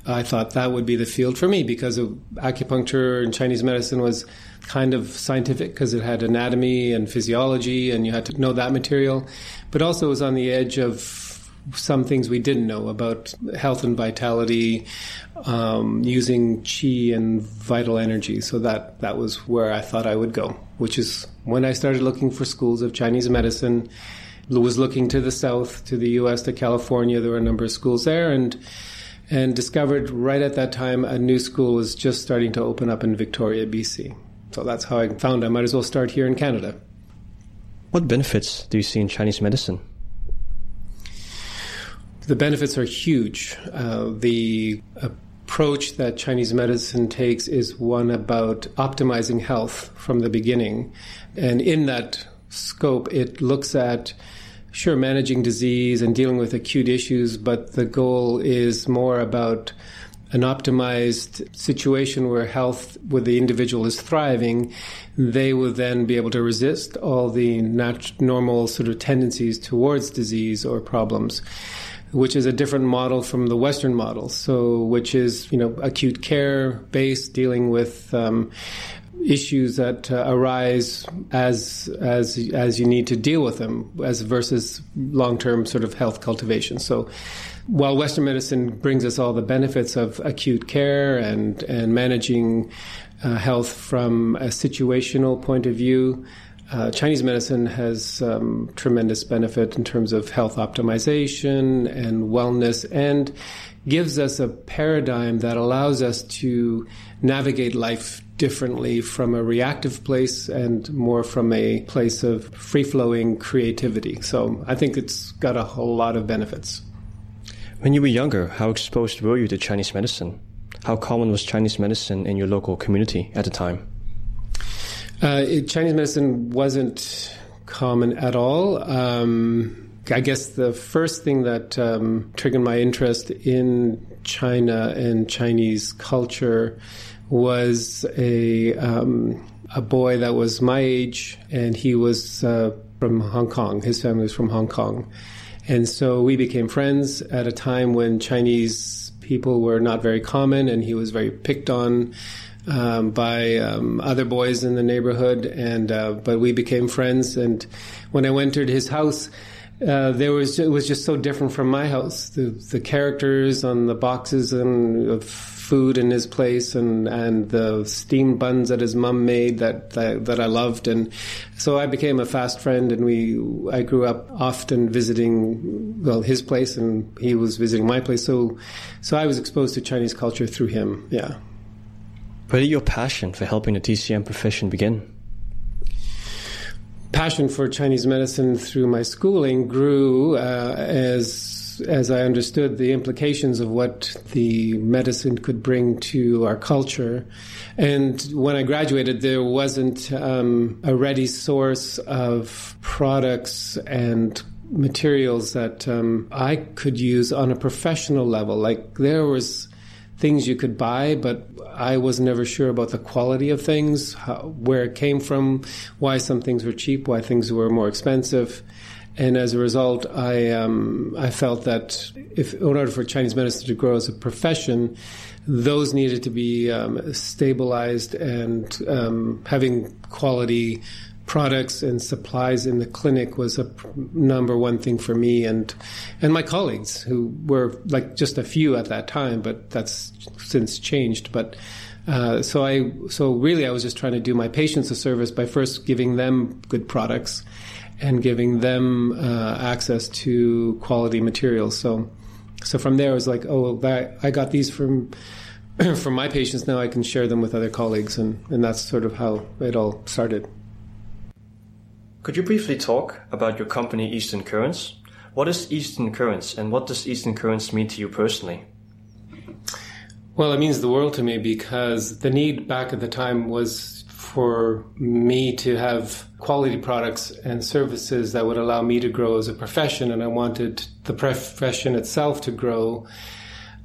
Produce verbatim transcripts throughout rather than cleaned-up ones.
I thought that would be the field for me because of acupuncture and Chinese medicine was kind of scientific because it had anatomy and physiology and you had to know that material, but also it was on the edge of some things we didn't know about health and vitality, um, using qi and vital energy. So that, that was where I thought I would go, which is when I started looking for schools of Chinese medicine, was looking to the south, to the U S, to California. There were a number of schools there and and discovered right at that time a new school was just starting to open up in Victoria, B C. So that's how I found I might as well start here in Canada. What benefits do you see in Chinese medicine? The benefits are huge. Uh, the approach that Chinese medicine takes is one about optimizing health from the beginning. And in that scope, it looks at, sure, managing disease and dealing with acute issues, but the goal is more about an optimized situation where health, where the individual is thriving, they will then be able to resist all the nat- normal sort of tendencies towards disease or problems, which is a different model from the Western model. So, which is, you know, acute care based, dealing with um, issues that uh, arise as as as you need to deal with them, as versus long-term sort of health cultivation. So, while Western medicine brings us all the benefits of acute care and and managing uh, health from a situational point of view, Uh, Chinese medicine has um, tremendous benefit in terms of health optimization and wellness, and gives us a paradigm that allows us to navigate life differently from a reactive place and more from a place of free-flowing creativity. So I think it's got a whole lot of benefits. When you were younger, how exposed were you to Chinese medicine? How common was Chinese medicine in your local community at the time? Uh, it, Chinese medicine wasn't common at all. Um, I guess the first thing that um, triggered my interest in China and Chinese culture was a um, a boy that was my age, and he was uh, from Hong Kong. His family was from Hong Kong. And so we became friends at a time when Chinese people were not very common, and he was very picked on Um, by um, other boys in the neighborhood, and uh, but we became friends. And when I entered his house, uh, there was it was just so different from my house. The the characters on the boxes and of food in his place, and and the steamed buns that his mom made that, that that I loved, and so I became a fast friend. And we I grew up often visiting well his place, and he was visiting my place. So so I was exposed to Chinese culture through him. Yeah. Where did your passion for helping the T C M profession begin? Passion for Chinese medicine through my schooling grew uh, as as I understood the implications of what the medicine could bring to our culture. And when I graduated, there wasn't um, a ready source of products and materials that um, I could use on a professional level. Like there was things you could buy, but I was never sure about the quality of things, how, where it came from, why some things were cheap, why things were more expensive. And as a result, I um, I felt that if in order for Chinese medicine to grow as a profession, those needed to be um, stabilized, and um, having quality products and supplies in the clinic was a number one thing for me and and my colleagues, who were like just a few at that time, but that's since changed. But uh, so I so really I was just trying to do my patients a service by first giving them good products and giving them uh, access to quality materials. So so from there I was like, oh, that, I got these from from my patients. Now I can share them with other colleagues, and, and that's sort of how it all started. Could you briefly talk about your company, Eastern Currents? What is Eastern Currents, and what does Eastern Currents mean to you personally? Well, it means the world to me, because the need back at the time was for me to have quality products and services that would allow me to grow as a profession, and I wanted the profession itself to grow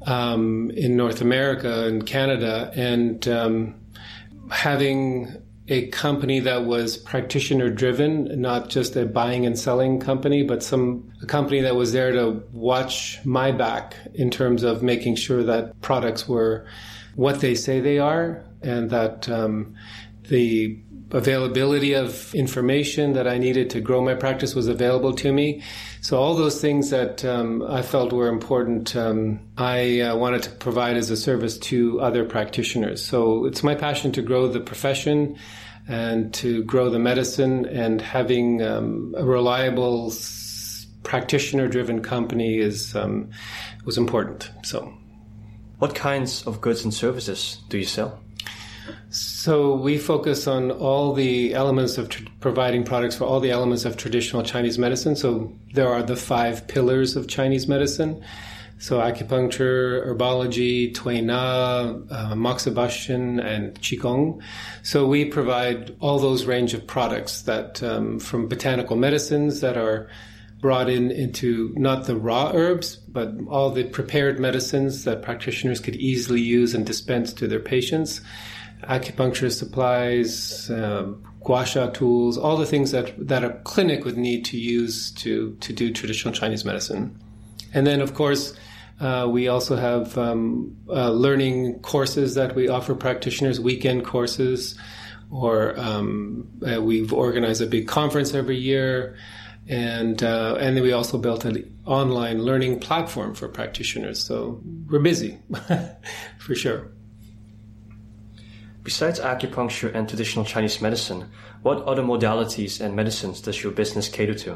um, in North America and Canada. And um, having a company that was practitioner driven, not just a buying and selling company, but some a company that was there to watch my back in terms of making sure that products were what they say they are, and that um, the availability of information that I needed to grow my practice was available to me. So all those things that um, I felt were important, um, I uh, wanted to provide as a service to other practitioners. So it's my passion to grow the profession and to grow the medicine, and having um, a reliable s- practitioner-driven company is um, was important. So, what kinds of goods and services do you sell? So we focus on all the elements of tr- providing products for all the elements of traditional Chinese medicine. So there are the five pillars of Chinese medicine. So acupuncture, herbology, Tui Na, uh, moxibustion, and Qigong. So we provide all those range of products that um, from botanical medicines that are brought in into not the raw herbs, but all the prepared medicines that practitioners could easily use and dispense to their patients. Acupuncture supplies, uh, gua sha tools, all the things that, that a clinic would need to use to, to do traditional Chinese medicine. And then, of course, uh, we also have um, uh, learning courses that we offer practitioners, weekend courses, or um, uh, we've organized a big conference every year. And uh, and then we also built an online learning platform for practitioners. So we're busy, for sure. Besides acupuncture and traditional Chinese medicine, what other modalities and medicines does your business cater to?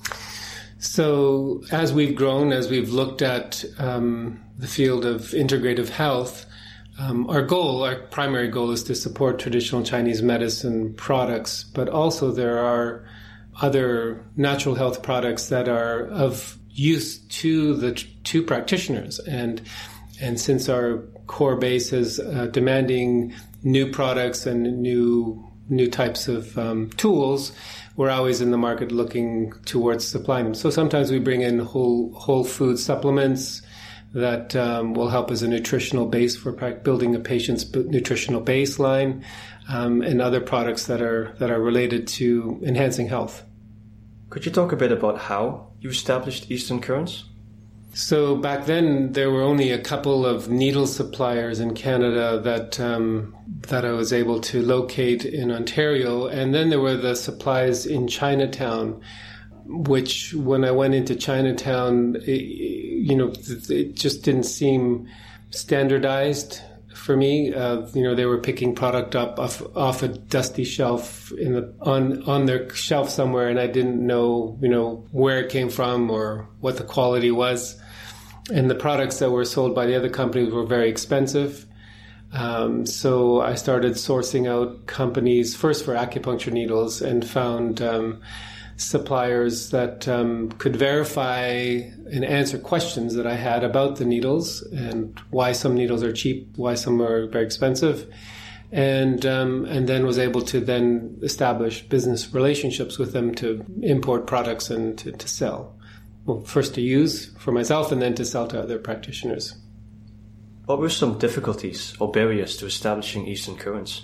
So as we've grown, as we've looked at um, the field of integrative health, um, our goal, our primary goal is to support traditional Chinese medicine products, but also there are other natural health products that are of use to the to practitioners. And and since our core base is uh, demanding new products and new new types of um, tools, we're always in the market looking towards supplying them. So sometimes we bring in whole whole food supplements that um, will help as a nutritional base for building a patient's nutritional baseline, um, and other products that are that are related to enhancing health. Could you talk a bit about how you established Eastern Currents? So back then, there were only a couple of needle suppliers in Canada that um, that I was able to locate in Ontario. And then there were the supplies in Chinatown, which when I went into Chinatown, it, you know, it just didn't seem standardized for me. Uh, you know, they were picking product up off, off a dusty shelf in the, on, on their shelf somewhere, and I didn't know, you know, where it came from or what the quality was. And the products that were sold by the other companies were very expensive. Um, so I started sourcing out companies first for acupuncture needles, and found um, suppliers that um, could verify and answer questions that I had about the needles and why some needles are cheap, why some are very expensive, and um, and then was able to then establish business relationships with them to import products and to, to sell. Well, first to use for myself and then to sell to other practitioners. What were some difficulties or barriers to establishing Eastern Currents?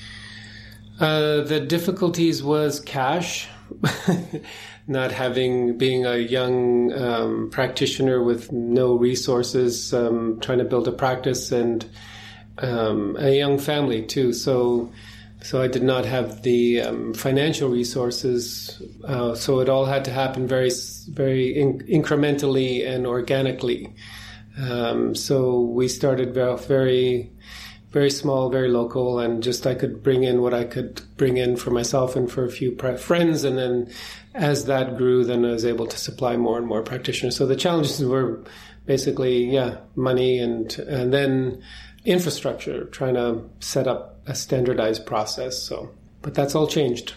Uh, the difficulties was cash. Not having, being a young um, practitioner with no resources, um, trying to build a practice, and um, a young family too. So, so I did not have the um, financial resources. Uh, so it all had to happen very, very in- incrementally and organically. Um, so we started very, very small, very local, and just I could bring in what I could bring in for myself and for a few pra- friends. And then as that grew, then I was able to supply more and more practitioners. So the challenges were basically, yeah, money and, and then infrastructure, trying to set up a standardized process. So, but that's all changed.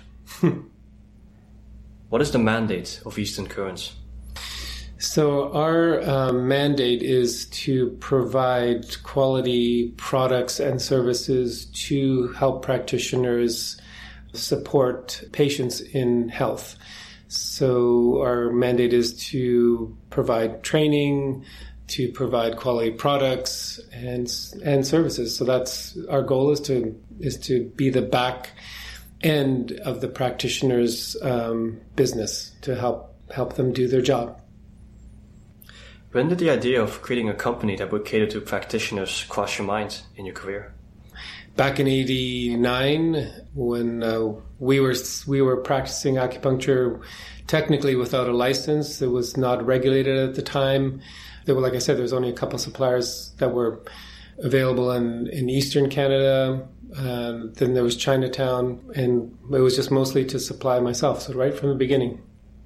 What is the mandate of Eastern Currents? So our um, mandate is to provide quality products and services to help practitioners support patients in health. So our mandate is to provide training, to provide quality products and and services. So that's our goal, is to is to be the back end of the practitioner's um, business to help help them do their job. When did the idea of creating a company that would cater to practitioners cross your mind in your career? Back in eighty-nine, when uh, we were we were practicing acupuncture technically without a license, it was not regulated at the time. There were, like I said, there was only a couple of suppliers that were available in, in Eastern Canada. Um, then there was Chinatown, and it was just mostly to supply myself. So right from the beginning.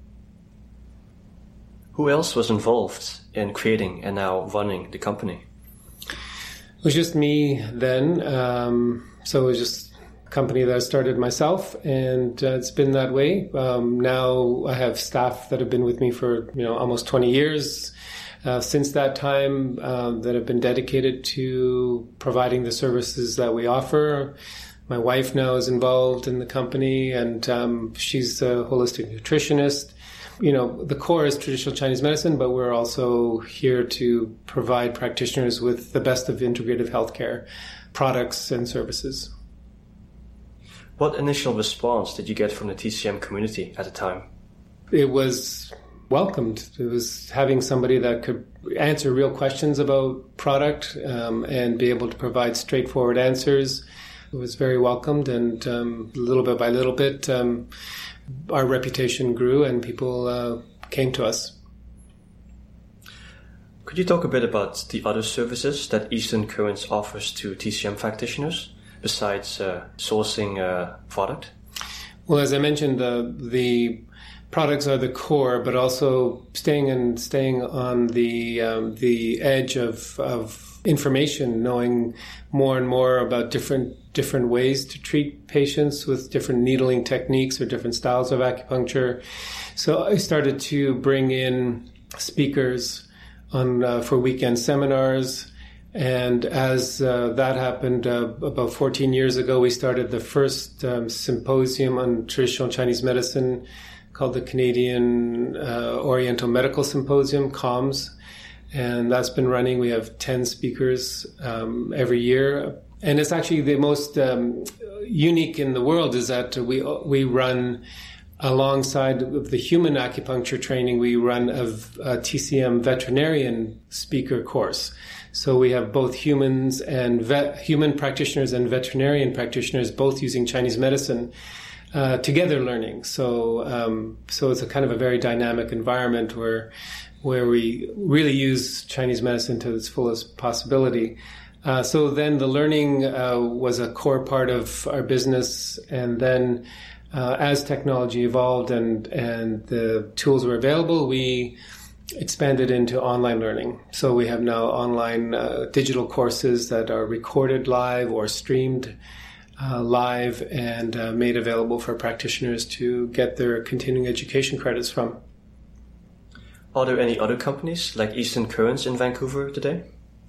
Who else was involved in creating and now running the company? It was just me then. Um, so it was just a company that I started myself, and uh, it's been that way. Um, now I have staff that have been with me for you know almost twenty years. Uh, since that time, uh, that have been dedicated to providing the services that we offer. My wife now is involved in the company, and um, she's a holistic nutritionist. You know, the core is traditional Chinese medicine, but we're also here to provide practitioners with the best of integrative healthcare products and services. What initial response did you get from the T C M community at the time? It was welcomed. It was having somebody that could answer real questions about product um, and be able to provide straightforward answers. It was very welcomed, and um, little bit by little bit, um, our reputation grew and people uh, came to us. Could you talk a bit about the other services that Eastern Currents offers to T C M practitioners besides uh, sourcing uh, product? Well, as I mentioned, uh, the products are the core, but also staying and staying on the um, the edge of of information, knowing more and more about different different ways to treat patients with different needling techniques or different styles of acupuncture. So I started to bring in speakers on uh, for weekend seminars. And as uh, that happened uh, about fourteen years ago, we started the first um, symposium on traditional Chinese medicine called the Canadian uh, Oriental Medical Symposium, C O M S. And that's been running. We have ten speakers um, every year. And it's actually the most um, unique in the world is that we we run alongside of the human acupuncture training, we run a, a T C M veterinarian speaker course. So we have both humans and vet, human practitioners and veterinarian practitioners both using Chinese medicine uh, together learning. So um, so it's a kind of a very dynamic environment where where we really use Chinese medicine to its fullest possibility. Uh, so then the learning uh, was a core part of our business, and then uh, as technology evolved and and the tools were available, we expanded into online learning. So we have now online uh, digital courses that are recorded live or streamed uh, live and uh, made available for practitioners to get their continuing education credits from. Are there any other companies like Eastern Currents in Vancouver today?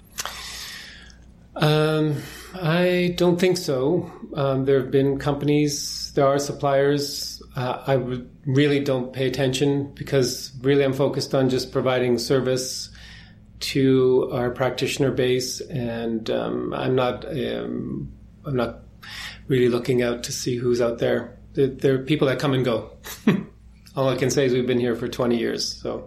Um, I don't think so. Um, there have been companies, there are suppliers. Uh, I w- really don't pay attention because really I'm focused on just providing service to our practitioner base, and um, I'm not um, I'm not really looking out to see who's out there. There, there are people that come and go. All I can say is we've been here for twenty years. So,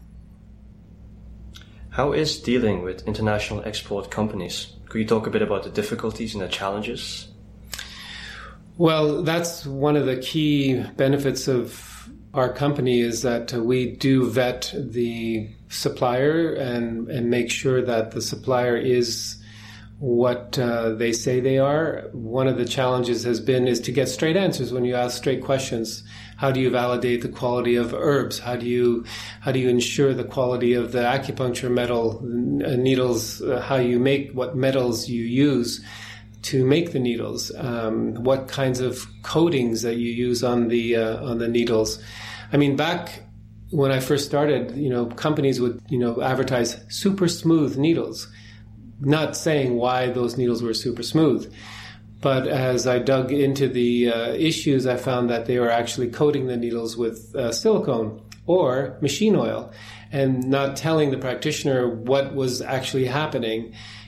how is dealing with international export companies? Could you talk a bit about the difficulties and the challenges? Well, that's one of the key benefits of our company is that we do vet the supplier and, and make sure that the supplier is what uh, they say they are. One of the challenges has been is to get straight answers when you ask straight questions. How do you validate the quality of herbs? How do you how do you ensure the quality of the acupuncture metal uh, needles? Uh, how you make what metals you use to make the needles? Um, what kinds of coatings that you use on the uh, on the needles? I mean, back when I first started, you know, companies would you know advertise super smooth needles, not saying why those needles were super smooth. But as I dug into the uh, issues, I found that they were actually coating the needles with uh, silicone or machine oil and not telling the practitioner what was actually happening.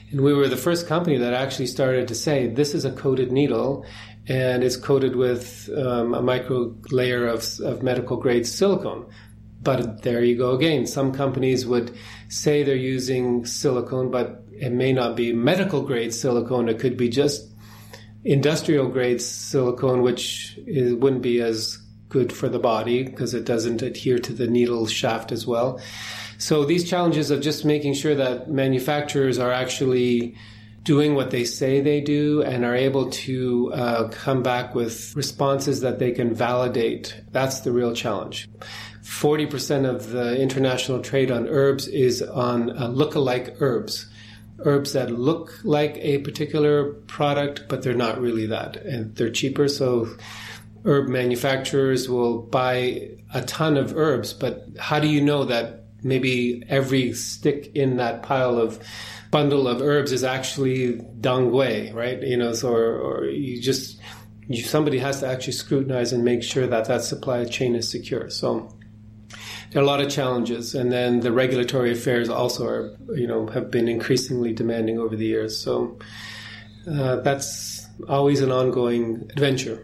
And we were the first company that actually started to say, this is a coated needle, and it's coated with um, a micro layer of, of medical grade silicone. But there you go again. Some companies would say they're using silicone, but it may not be medical grade silicone. It could be just industrial grade silicone, which is, wouldn't be as good for the body because it doesn't adhere to the needle shaft as well. So these challenges of just making sure that manufacturers are actually doing what they say they do and are able to uh, come back with responses that they can validate, that's the real challenge. forty percent of the international trade on herbs is on uh, look-alike herbs. Herbs that look like a particular product, but they're not really that. And they're cheaper, so herb manufacturers will buy a ton of herbs, but how do you know that maybe every stick in that pile of bundle of herbs is actually dongui, right? You know, so, or, or you just, you, somebody has to actually scrutinize and make sure that that supply chain is secure. So there are a lot of challenges. And then the regulatory affairs also are, you know, have been increasingly demanding over the years. So uh, that's always an ongoing adventure.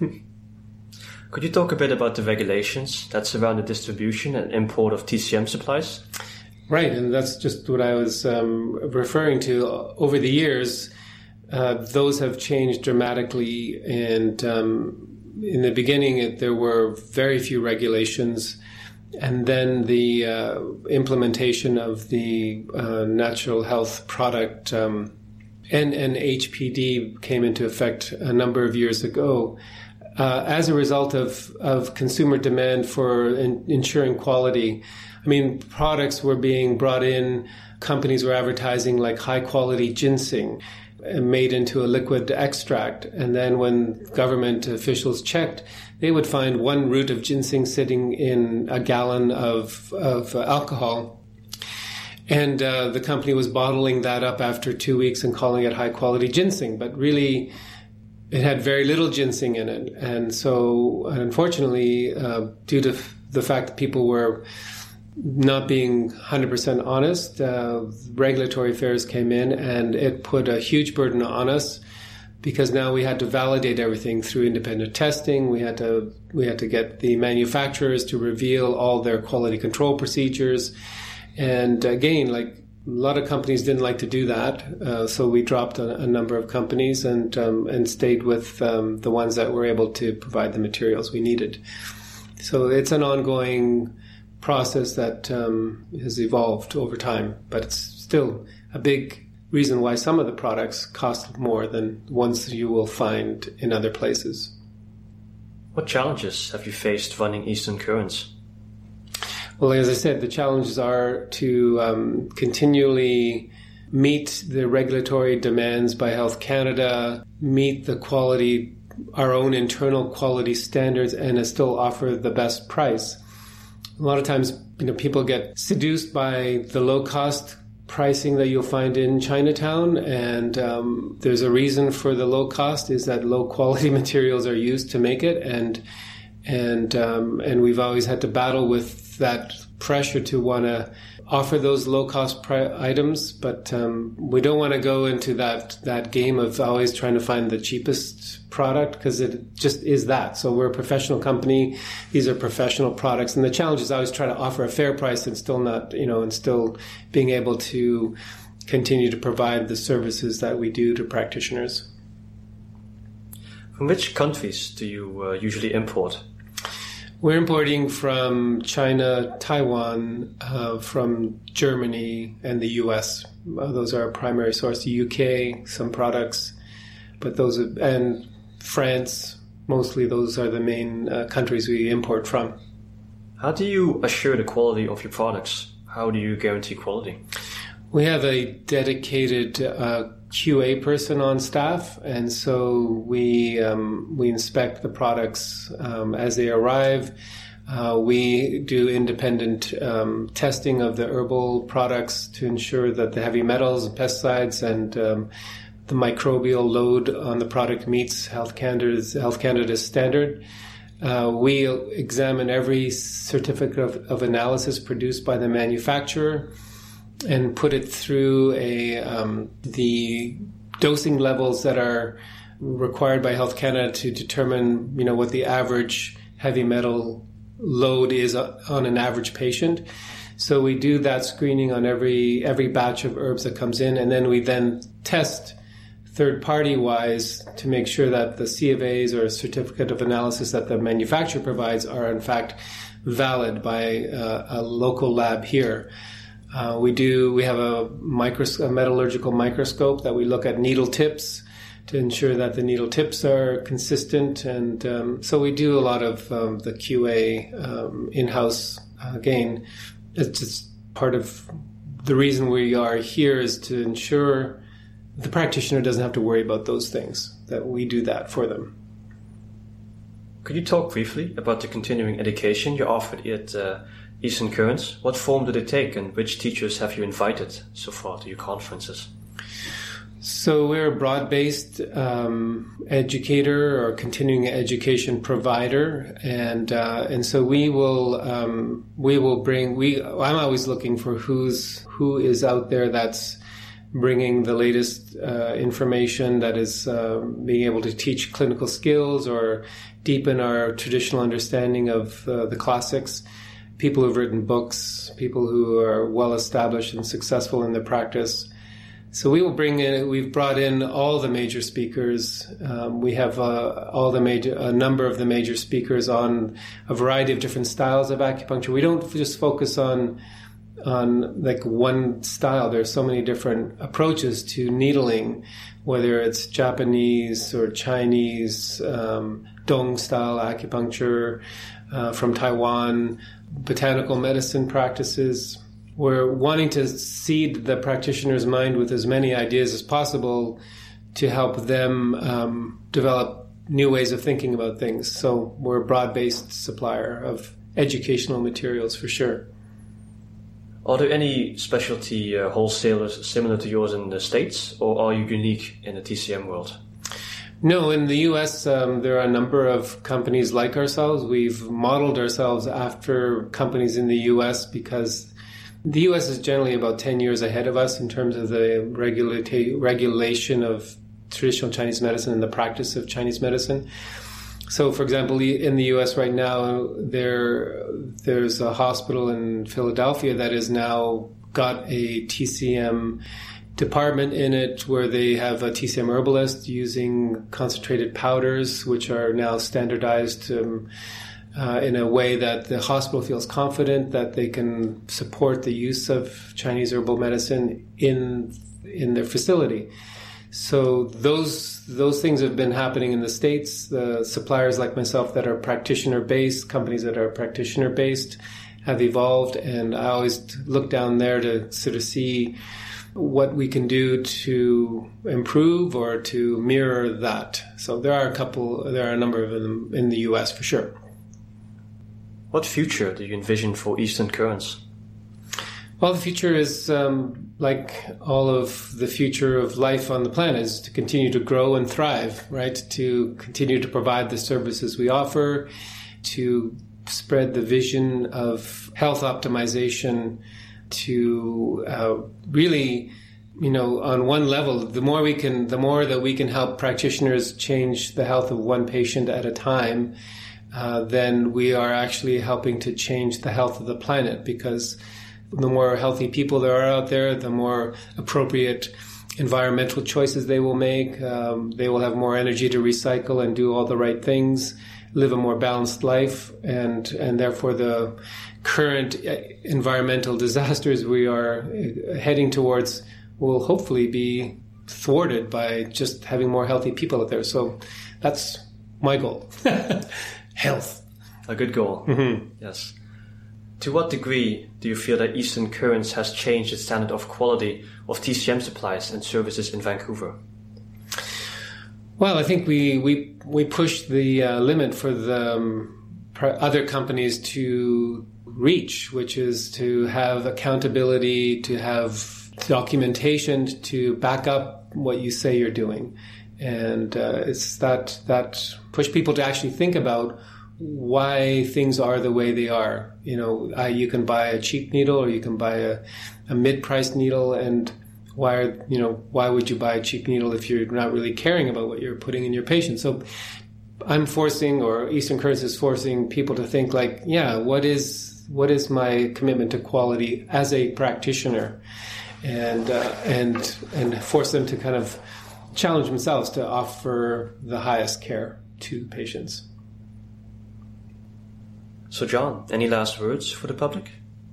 Could you talk a bit about the regulations that surround the distribution and import of T C M supplies? Right, and that's just what I was um, referring to. Over the years, uh, those have changed dramatically, and um, in the beginning it, there were very few regulations, and then the uh, implementation of the uh, Natural Health Product um, N N H P D came into effect a number of years ago. Uh, as a result of, of consumer demand for in, ensuring quality, I mean, products were being brought in, companies were advertising like high-quality ginseng made into a liquid extract. And then when government officials checked, they would find one root of ginseng sitting in a gallon of, of uh, alcohol. And uh, the company was bottling that up after two weeks and calling it high-quality ginseng. But really, it had very little ginseng in it. And so, unfortunately, uh, due to f- the fact that people were not being one hundred percent honest, uh, regulatory affairs came in, and it put a huge burden on us because now we had to validate everything through independent testing. We had to we had to get the manufacturers to reveal all their quality control procedures. And again, like, a lot of companies didn't like to do that, uh, so we dropped a, a number of companies and um, and stayed with um, the ones that were able to provide the materials we needed. So it's an ongoing process that um, has evolved over time, but it's still a big reason why some of the products cost more than ones you will find in other places. What challenges have you faced running Eastern Currents? Well, as I said, the challenges are to um, continually meet the regulatory demands by Health Canada, meet the quality, our own internal quality standards, and still offer the best price. A lot of times, you know, people get seduced by the low-cost pricing that you'll find in Chinatown, and um, there's a reason for the low cost is that low-quality materials are used to make it, and and um, and we've always had to battle with that pressure to want to offer those low-cost pri- items, but um, we don't want to go into that that game of always trying to find the cheapest product, because it just is that. So we're a professional company; these are professional products, and the challenge is always trying to offer a fair price and still not, you know, and still being able to continue to provide the services that we do to practitioners. From which countries do you uh, usually import? We're importing from China, Taiwan, uh, from Germany, and the U S. Uh, those are our primary source. The U K, some products, but those are, and France, mostly those are the main uh, countries we import from. How do you assure the quality of your products? How do you guarantee quality? We have a dedicated uh, Q A person on staff, and so we um, we inspect the products um, as they arrive. Uh, we do independent um, testing of the herbal products to ensure that the heavy metals and pesticides and um, the microbial load on the product meets Health Canada's, Health Canada's standard. Uh, we examine every certificate of, of analysis produced by the manufacturer. and put it through a um, the dosing levels that are required by Health Canada to determine, you know, what the average heavy metal load is on an average patient. So we do that screening on every every batch of herbs that comes in, and then we then test third-party wise to make sure that the C of As or certificate of analysis that the manufacturer provides are in fact valid by uh, a local lab here. Uh, we do. We have a, micros- a metallurgical microscope that we look at needle tips to ensure that the needle tips are consistent, and um, so we do a lot of um, the Q A um, in-house. Uh, again, it's just part of the reason we are here is to ensure the practitioner doesn't have to worry about those things. That we do that for them. Could you talk briefly about the continuing education you offered at uh, Eastern Currents? What form did it take, and which teachers have you invited so far to your conferences? So we're a broad-based um, educator or continuing education provider, and uh, and so we will um, we will bring. We I'm always looking for who's who is out there that's bringing the latest uh, information, that is uh, being able to teach clinical skills or deepen our traditional understanding of uh, the classics. People who've written books, people who are well established and successful in their practice. So we will bring in, we've brought in all the major speakers. Um, we have uh, all the major, a number of the major speakers on a variety of different styles of acupuncture. We don't just focus on, on like one style. There are so many different approaches to needling, whether it's Japanese or Chinese, um, Dong style acupuncture, uh, from Taiwan, botanical medicine practices. We're wanting to seed the practitioner's mind with as many ideas as possible to help them um, develop new ways of thinking about things. So we're a broad-based supplier of educational materials for sure. Are there any specialty uh, wholesalers similar to yours in the States, or are you unique in the T C M world? No, in the U S, um, there are a number of companies like ourselves. We've modeled ourselves after companies in the U S because the U S is generally about ten years ahead of us in terms of the regulata- regulation of traditional Chinese medicine and the practice of Chinese medicine. So, for example, in the U S right now, there there's a hospital in Philadelphia that has now got a T C M department in it where they have a T C M herbalist using concentrated powders, which are now standardized um, Uh, in a way that the hospital feels confident that they can support the use of Chinese herbal medicine in in their facility. So those those things have been happening in the States. The suppliers like myself that are practitioner-based, companies that are practitioner-based have evolved, and I always look down there to sort of see what we can do to improve or to mirror that. So there are a couple, there are a number of them in the U S for sure. What future do you envision for Eastern Currents? Well, the future is um, like all of the future of life on the planet, is to continue to grow and thrive, right? To continue to provide the services we offer, to spread the vision of health optimization, to uh, really, you know, on one level, the more we can, the more that we can help practitioners change the health of one patient at a time, Uh, then we are actually helping to change the health of the planet, because the more healthy people there are out there, the more appropriate environmental choices they will make. Um, they will have more energy to recycle and do all the right things, live a more balanced life, and, and therefore the current environmental disasters we are heading towards will hopefully be thwarted by just having more healthy people out there. So that's my goal. Health. A good goal. Mm-hmm. Yes. To what degree do you feel that Eastern Currents has changed the standard of quality of T C M supplies and services in Vancouver? Well, I think we we, we pushed the uh, limit for the um, other companies to reach, which is to have accountability, to have documentation to back up what you say you're doing. And uh, it's that that push people to actually think about why things are the way they are. You know, uh, you can buy a cheap needle or you can buy a, a mid-priced needle, and why are, you know, why would you buy a cheap needle if you're not really caring about what you're putting in your patient? So I'm forcing, or Eastern Currents is forcing people to think like, yeah, what is what is my commitment to quality as a practitioner, and uh, and and force them to kind of challenge themselves to offer the highest care to patients. So, John, any last words for the public?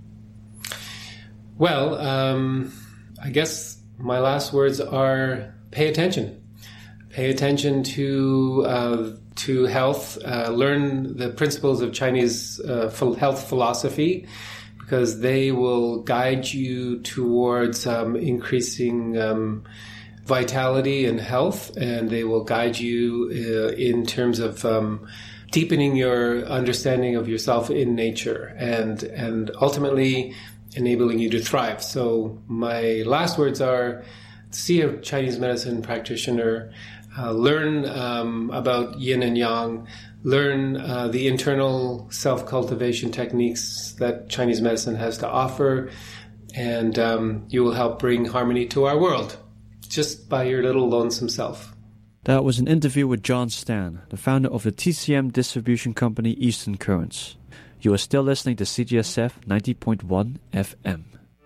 Well, um, I guess my last words are pay attention. Pay attention to uh, to health. Uh, learn the principles of Chinese uh, health philosophy, because they will guide you towards um, increasing um, vitality and health, and they will guide you uh, in terms of um, deepening your understanding of yourself in nature, and and ultimately enabling you to thrive. So my last words are: see a Chinese medicine practitioner, uh, learn um, about yin and yang, learn uh, the internal self-cultivation techniques that Chinese medicine has to offer, and um, you will help bring harmony to our world just by your little lonesome self. That was an interview with John Stan, the founder of the T C M distribution company Eastern Currents. You are still listening to C J S F ninety point one F M.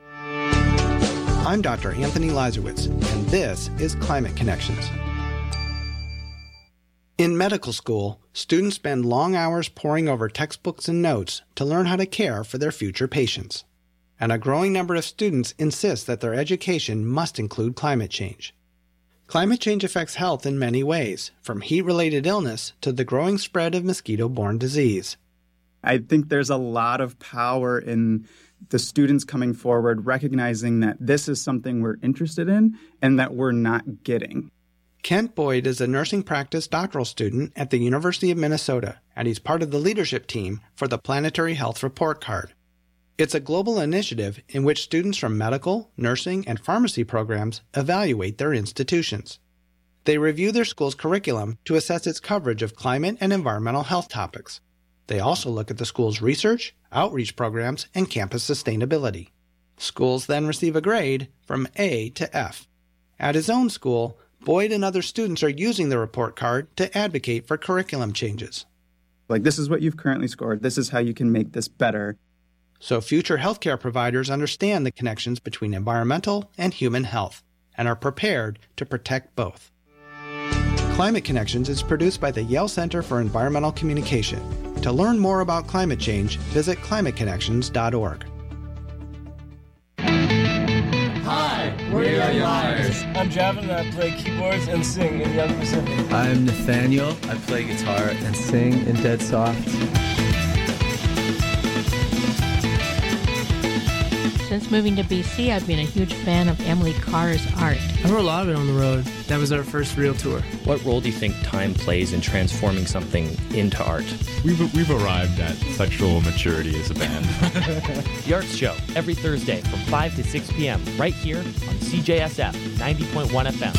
I'm Doctor Anthony Lazarowitz, and this is Climate Connections. In medical school, students spend long hours poring over textbooks and notes to learn how to care for their future patients. And a growing number of students insist that their education must include climate change. Climate change affects health in many ways, from heat-related illness to the growing spread of mosquito-borne disease. I think there's a lot of power in the students coming forward, recognizing that this is something we're interested in and that we're not getting. Kent Boyd is a nursing practice doctoral student at the University of Minnesota, and he's part of the leadership team for the Planetary Health Report Card. It's a global initiative in which students from medical, nursing, and pharmacy programs evaluate their institutions. They review their school's curriculum to assess its coverage of climate and environmental health topics. They also look at the school's research, outreach programs, and campus sustainability. Schools then receive a grade from A to F. At his own school, Boyd and other students are using the report card to advocate for curriculum changes. Like, this is what you've currently scored. This is how you can make this better. So future healthcare providers understand the connections between environmental and human health and are prepared to protect both. Climate Connections is produced by the Yale Center for Environmental Communication. To learn more about climate change, visit climate connections dot org. Hi, we are Liars. I'm Javin, and I play keyboards and sing in Young Pacific. I'm Nathaniel. I play guitar and sing in Dead Soft. Since moving to B C, I've been a huge fan of Emily Carr's art. I wrote a lot of it on the road. That was our first real tour. What role do you think time plays in transforming something into art? We've, we've arrived at sexual maturity as a band. The Arts Show, every Thursday from five to six p.m. right here on C J S F ninety point one F M.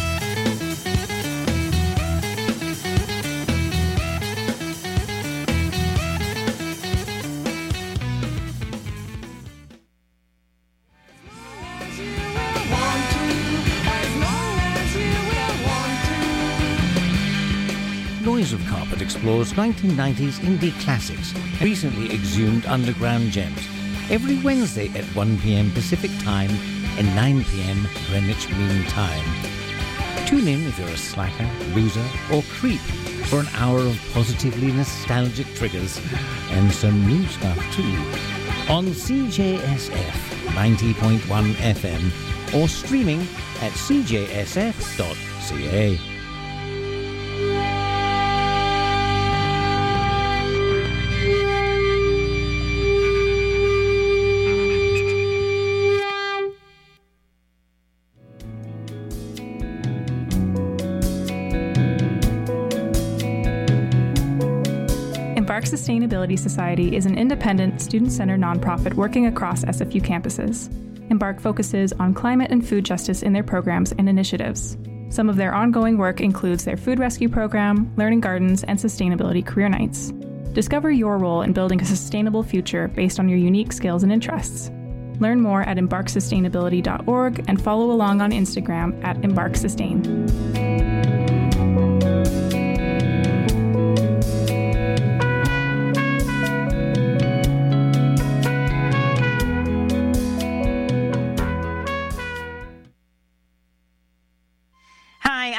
Noise of Carpet explores nineteen nineties indie classics, recently exhumed underground gems, every Wednesday at one p.m. Pacific Time and nine p.m. Greenwich Mean Time. Tune in if you're a slacker, loser, or creep for an hour of positively nostalgic triggers and some new stuff too on C J S F ninety point one F M or streaming at c j s f dot c a. Embark Sustainability Society is an independent, student-centered nonprofit working across S F U campuses. Embark focuses on climate and food justice in their programs and initiatives. Some of their ongoing work includes their food rescue program, learning gardens, and sustainability career nights. Discover your role in building a sustainable future based on your unique skills and interests. Learn more at embark sustainability dot org and follow along on Instagram at embark sustain.